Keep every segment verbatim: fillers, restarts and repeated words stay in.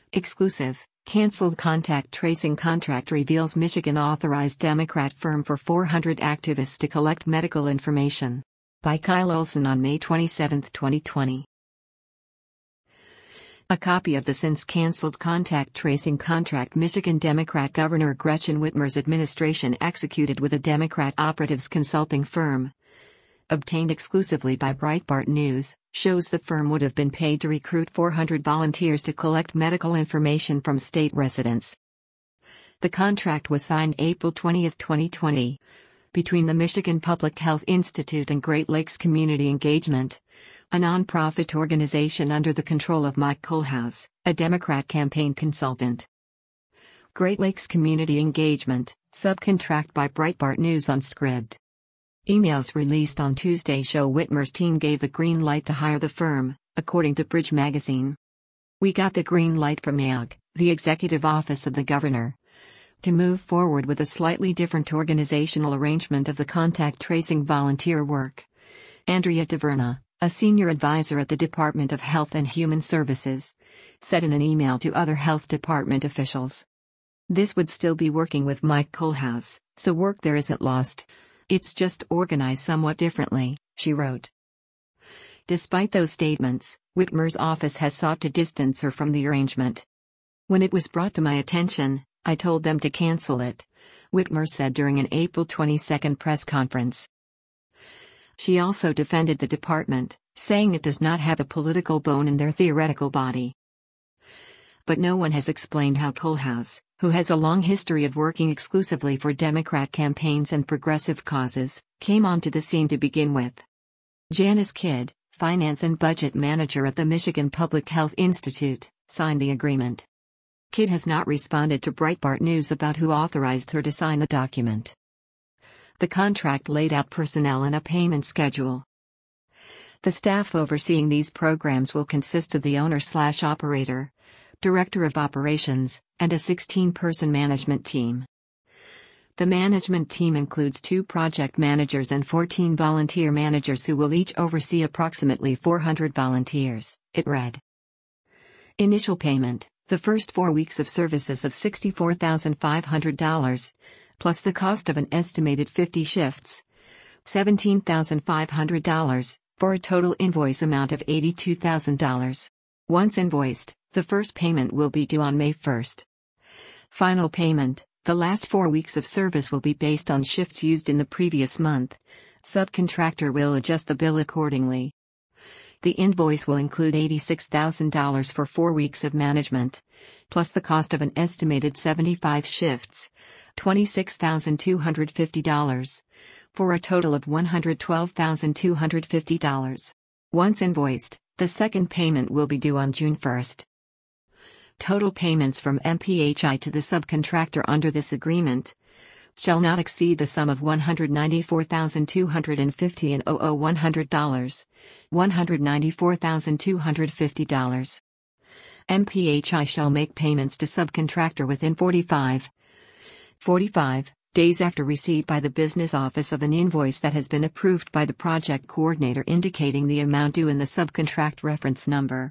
Exclusive, canceled contact tracing contract reveals Michigan authorized Democrat firm for four hundred activists to collect medical information. By Kyle Olson on May twenty-seventh, twenty twenty. A copy of the since-canceled contact tracing contract Michigan Democrat Governor Gretchen Whitmer's administration executed with a Democrat operatives consulting firm, obtained exclusively by Breitbart News, shows the firm would have been paid to recruit four hundred volunteers to collect medical information from state residents. The contract was signed April twentieth, twenty twenty, between the Michigan Public Health Institute and Great Lakes Community Engagement, a nonprofit organization under the control of Mike Kohlhaas, a Democrat campaign consultant. Great Lakes Community Engagement, subcontract by Breitbart News on Scribd. Emails released on Tuesday show Whitmer's team gave the green light to hire the firm, according to Bridge Magazine. "We got the green light from A O G, the executive office of the governor, to move forward with a slightly different organizational arrangement of the contact tracing volunteer work," Andrea DeVerna, a senior advisor at the Department of Health and Human Services, said in an email to other health department officials. "This would still be working with Mike Kohlhaas, so work there isn't lost. It's just organized somewhat differently," she wrote. Despite those statements, Whitmer's office has sought to distance her from the arrangement. "When it was brought to my attention, I told them to cancel it," Whitmer said during an April twenty-second press conference. She also defended the department, saying it does not have a political bone in their theoretical body. But no one has explained how Kohlhaas, who has a long history of working exclusively for Democrat campaigns and progressive causes, came onto the scene to begin with. Janice Kidd, finance and budget manager at the Michigan Public Health Institute, signed the agreement. Kidd has not responded to Breitbart News about who authorized her to sign the document. The contract laid out personnel and a payment schedule. The staff overseeing these programs will consist of the owner-slash-operator, director of operations, and a sixteen-person management team. The management team includes two project managers and fourteen volunteer managers who will each oversee approximately four hundred volunteers, it read. Initial payment: the first four weeks of services of sixty-four thousand five hundred dollars, plus the cost of an estimated fifty shifts, seventeen thousand five hundred dollars, for a total invoice amount of eighty-two thousand dollars. Once invoiced, the first payment will be due on May first. Final payment: the last four weeks of service will be based on shifts used in the previous month. Subcontractor will adjust the bill accordingly. The invoice will include eighty-six thousand dollars for four weeks of management, plus the cost of an estimated seventy-five shifts, twenty-six thousand two hundred fifty dollars, for a total of one hundred twelve thousand two hundred fifty dollars. Once invoiced, the second payment will be due on June first. Total payments from M P H I to the subcontractor under this agreement shall not exceed the sum of one hundred ninety-four thousand two hundred fifty dollars and one hundred dollars, one hundred ninety-four thousand two hundred fifty dollars. M P H I shall make payments to subcontractor within forty-five, forty-five days after receipt by the business office of an invoice that has been approved by the project coordinator indicating the amount due in the subcontract reference number.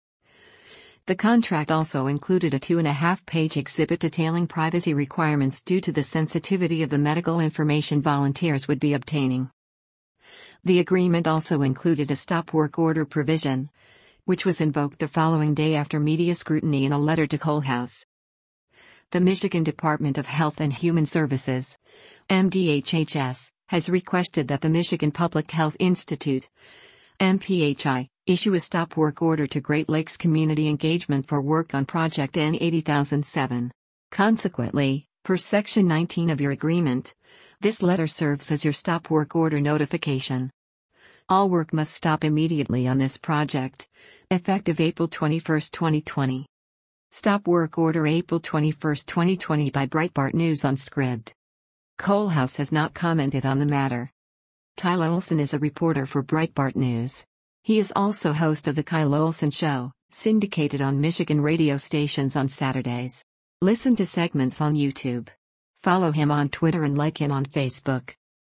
The contract also included a two-and-a-half-page exhibit detailing privacy requirements due to the sensitivity of the medical information volunteers would be obtaining. The agreement also included a stop work order provision, which was invoked the following day after media scrutiny in a letter to Kohlhaas. The Michigan Department of Health and Human Services, M D H H S, has requested that the Michigan Public Health Institute, M P H I, issue a stop work order to Great Lakes Community Engagement for work on Project N eighty thousand seven. Consequently, per Section nineteen of your agreement, this letter serves as your stop work order notification. All work must stop immediately on this project, effective April twenty-first, twenty twenty. Stop work order April twenty-first, twenty twenty by Breitbart News on Scribd. Kohlhaas has not commented on the matter. Kyle Olson is a reporter for Breitbart News. He is also host of The Kyle Olson Show, syndicated on Michigan radio stations on Saturdays. Listen to segments on YouTube. Follow him on Twitter and like him on Facebook.